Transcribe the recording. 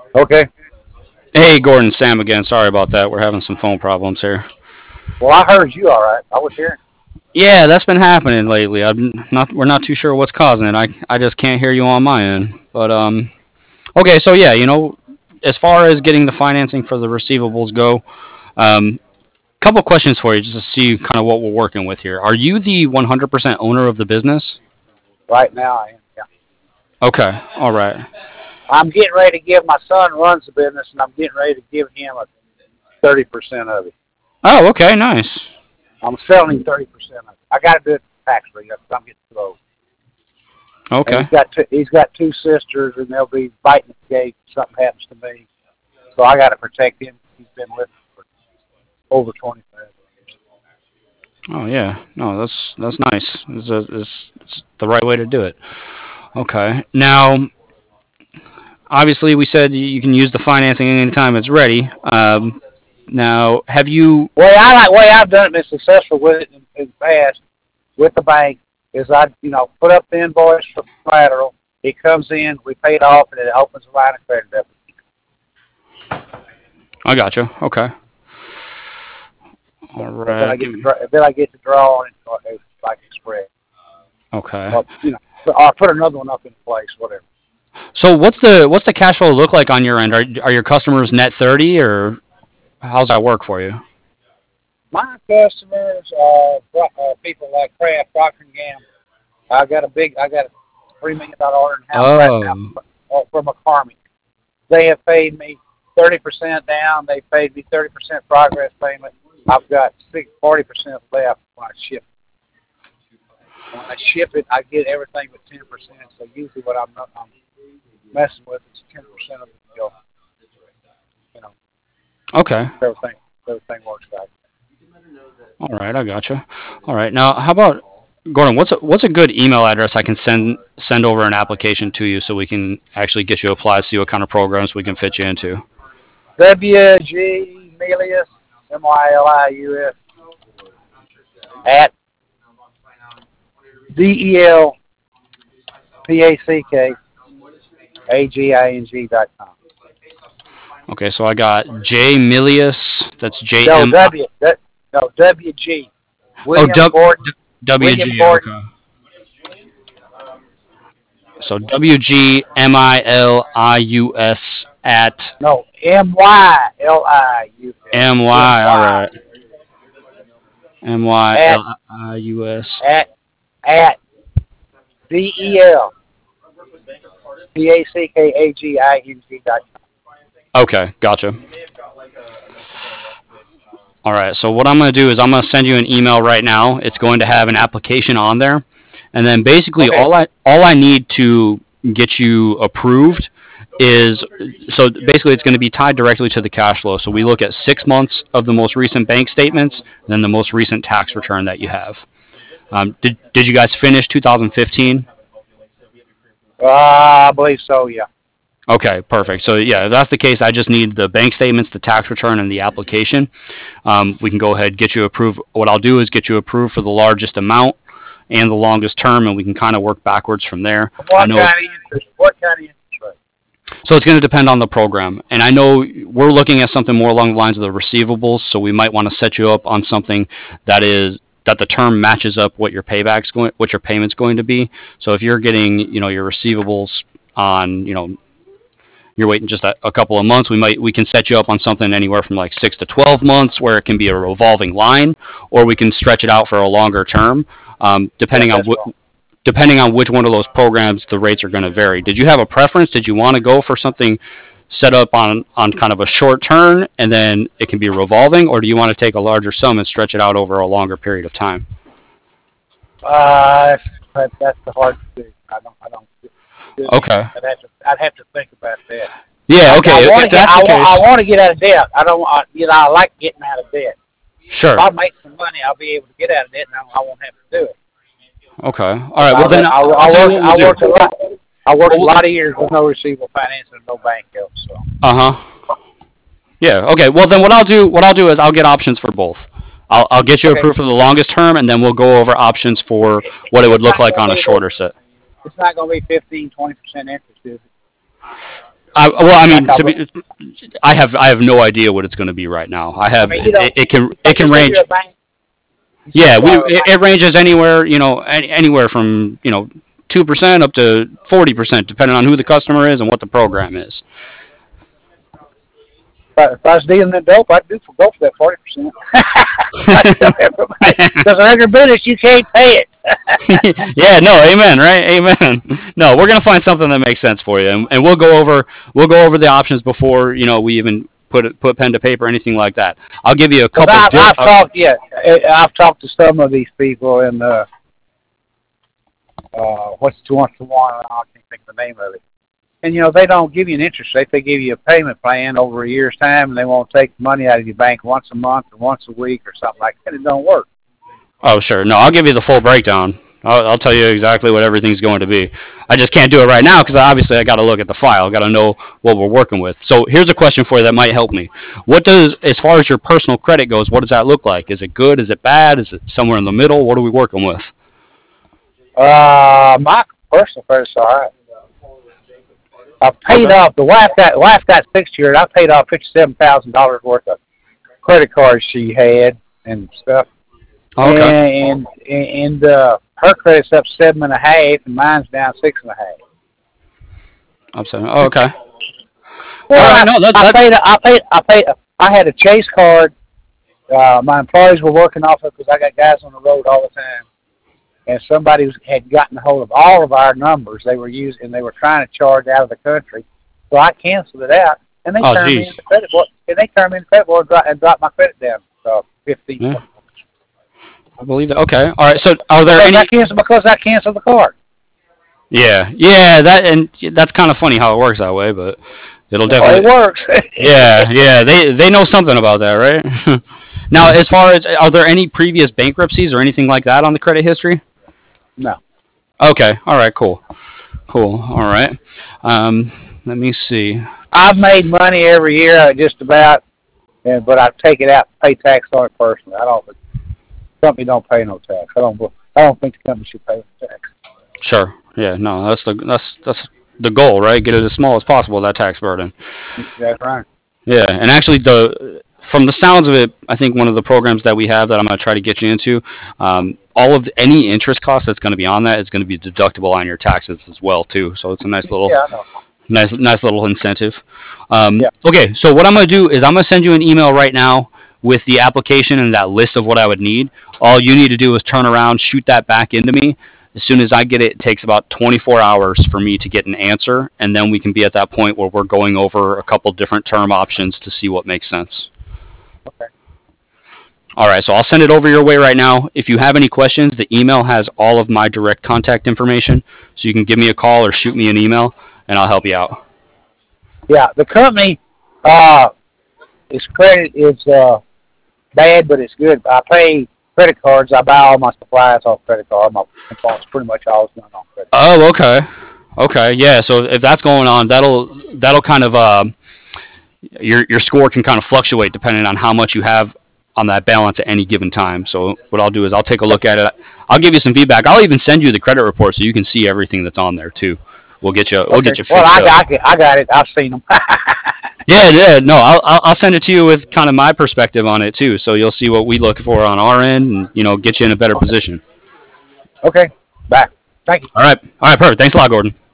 Okay. Hey, Gordon, Sam again. Sorry about that. We're having some phone problems here. Well, I heard you all right. I was hearing. Yeah, that's been happening lately. We're not too sure what's causing it. I just can't hear you on my end. But okay, so yeah, as far as getting the financing for the receivables go, couple questions for you just to see kind of what we're working with here. Are you the 100% owner of the business? Right now, I am. Yeah. Okay, all right. I'm getting ready to give my son runs the business, and I'm getting ready to give him a 30% of it. Oh, okay, nice. I'm selling him 30% of it. I got to do it tax free. I'm getting too old. And Okay, he's got two sisters, and they'll be biting at the gate if something happens to me. So I got to protect him. He's been with me for over 25 years. oh yeah, no, that's nice. It's the right way to do it. Okay, now obviously we said you can use the financing anytime it's ready. Now, have you? Way I've done it, been successful with it in the past with the bank is I put up the invoice for collateral. He comes in, we pay it off, and it opens a line of credit up. I gotcha. Okay, all And then right. I get to draw on it like express. Okay. Or, or put another one up in place, whatever. So what's the cash flow look like on your end? Are your customers net 30 or how's that work for you? My customers are people like Kraft, Procter and Gamble. I got a $3 million order in house right now Oh, from McCormick. They have paid me 30% down. They paid me 30% progress payment. I've got 40% left when I ship. When I ship it, I get everything with 10%. So usually what I'm messing with is 10% of the bill. You know, okay. everything everything works out. All right, I gotcha. All right. Now, how about Gordon? What's a good email address I can send over an application to you so we can actually get you applied, see what kind of programs we can fit you into? WG Milius Milius at DELPACKAGING.com. Okay, so I got J Milius. That's J No M. W that no WG Oh, William Gordon William WG. Gordon. Okay. So WGMILIUS at No MYLIUS MY. All MY right. MY at L I U S. at at DELPACKAGING.com. Okay, gotcha. All right. So what I'm going to do is I'm going to send you an email right now. It's going to have an application on there, and then basically Okay. all I need to get you approved is so basically it's going to be tied directly to the cash flow. So we look at 6 months of the most recent bank statements, and then the most recent tax return that you have. Did you guys finish 2015? I believe so. Yeah. Okay, perfect. So yeah, if that's the case, I just need the bank statements, the tax return, and the application. We can go ahead and get you approved. What I'll do is get you approved for the largest amount and the longest term, and we can kind of work backwards from there. I What know. kind of interest? What kind of interest rate? So it's going to depend on the program, and I know we're looking at something more along the lines of the receivables. So we might want to set you up on something that the term matches up what your payment's going to be. So if you're getting your receivables on you're waiting just a couple of months, we can set you up on something anywhere from like 6 to 12 months where it can be a revolving line, or we can stretch it out for a longer term. Yeah, that's wrong. Depending on which one of those programs, the rates are going to vary. Did you have a preference? Did you want to go for something set up on kind of a short turn and then it can be revolving, or do you want to take a larger sum and stretch it out over a longer period of time? Uh, that's the hard thing. I don't. Okay. I'd have to think about that. Yeah. Okay. If that's the I case, want to get out of debt. I don't. I like getting out of debt. If sure. I make some money, I'll be able to get out of debt, and I won't have to do it. Okay. All right. Because Well, then I'll tell you what we'll I do. worked a lot. I worked a Well, lot of years with no receivable financing and no bank help. So uh huh. Yeah. Okay. Well, then what I'll do is I'll get options for both. I'll get you okay, approved for the longest term, and then we'll go over options for what it would it's look not like going to on a be shorter set. it's not going to be 15, 20% interest, is it? Well, I mean, I have no idea what it's going to be right now. It can range. Yeah, it ranges anywhere, anywhere from 2% up to 40%, depending on who the customer is and what the program is. If I was dealing in dope, I'd go for that 40%. Because under business, you can't pay it. Yeah, no, amen, right? Amen. No, we're gonna find something that makes sense for you, and we'll go over the options before we even put pen to paper, anything like that. I'll give you a couple. I've talked to some of these people, and what's the one? I can't think of the name of it. And, they don't give you an interest rate. They give you a payment plan over a year's time, and they won't take money out of your bank once a month or once a week or something like that. It don't work. Oh, sure. No, I'll give you the full breakdown. I'll tell you exactly what everything's going to be. I just can't do it right now because obviously I got to look at the file. I got to know what we're working with. So here's a question for you that might help me. As far as your personal credit goes, what does that look like? Is it good? Is it bad? Is it somewhere in the middle? What are we working with? My personal credit's all right. I paid off. The wife got 6 years. I paid off $57,000 worth of credit cards she had and stuff. Okay. And her credit's up 7.5, and mine's down 6.5. I'm sorry. Oh, okay. Well, I had a Chase card. My employees were working off it because I got guys on the road all the time. And somebody had gotten a hold of all of our numbers they were using, and they were trying to charge out of the country. So I canceled it out, and they turned me in the credit board. And dropped my credit down to 15. Yeah. I believe that. Okay. All right. So are there any? Because I canceled the card. Yeah. That's kind of funny how it works that way, but it'll definitely. It works. Yeah. They know something about that, right? Now, as far as, are there any previous bankruptcies or anything like that on the credit history? No. Okay. All right. Cool. All right. Let me see. I've made money every year, just about, but I take it out and pay tax on it personally. The company don't pay no tax. I don't think the company should pay tax. Sure. Yeah. No. That's the goal, right? Get it as small as possible, that tax burden. That's right. Yeah. And actually, from the sounds of it, I think one of the programs that we have that I'm going to try to get you into, all of any interest cost that's going to be on that is going to be deductible on your taxes as well too. So it's a nice little, nice little incentive. Okay, so what I'm going to do is I'm going to send you an email right now with the application and that list of what I would need. All you need to do is turn around, shoot that back into me. As soon as I get it, it takes about 24 hours for me to get an answer, and then we can be at that point where we're going over a couple different term options to see what makes sense. Okay. All right, so I'll send it over your way right now. If you have any questions, the email has all of my direct contact information, so you can give me a call or shoot me an email, and I'll help you out. Yeah, the company, its credit is bad, but it's good. I pay credit cards. I buy all my supplies off credit card. My phone's pretty much always done on credit card. Oh, okay. Okay, yeah, so if that's going on, that'll kind of, your score can kind of fluctuate depending on how much you have on that balance at any given time. So what I'll do is I'll take a look at it. I'll give you some feedback. I'll even send you the credit report so you can see everything that's on there too. We'll get you fixed up. I got it. I've seen them. Yeah. No, I'll send it to you with kind of my perspective on it too, so you'll see what we look for on our end, and get you in a better position. Okay. Bye. Thank you. All right. Perfect. Thanks a lot, Gordon.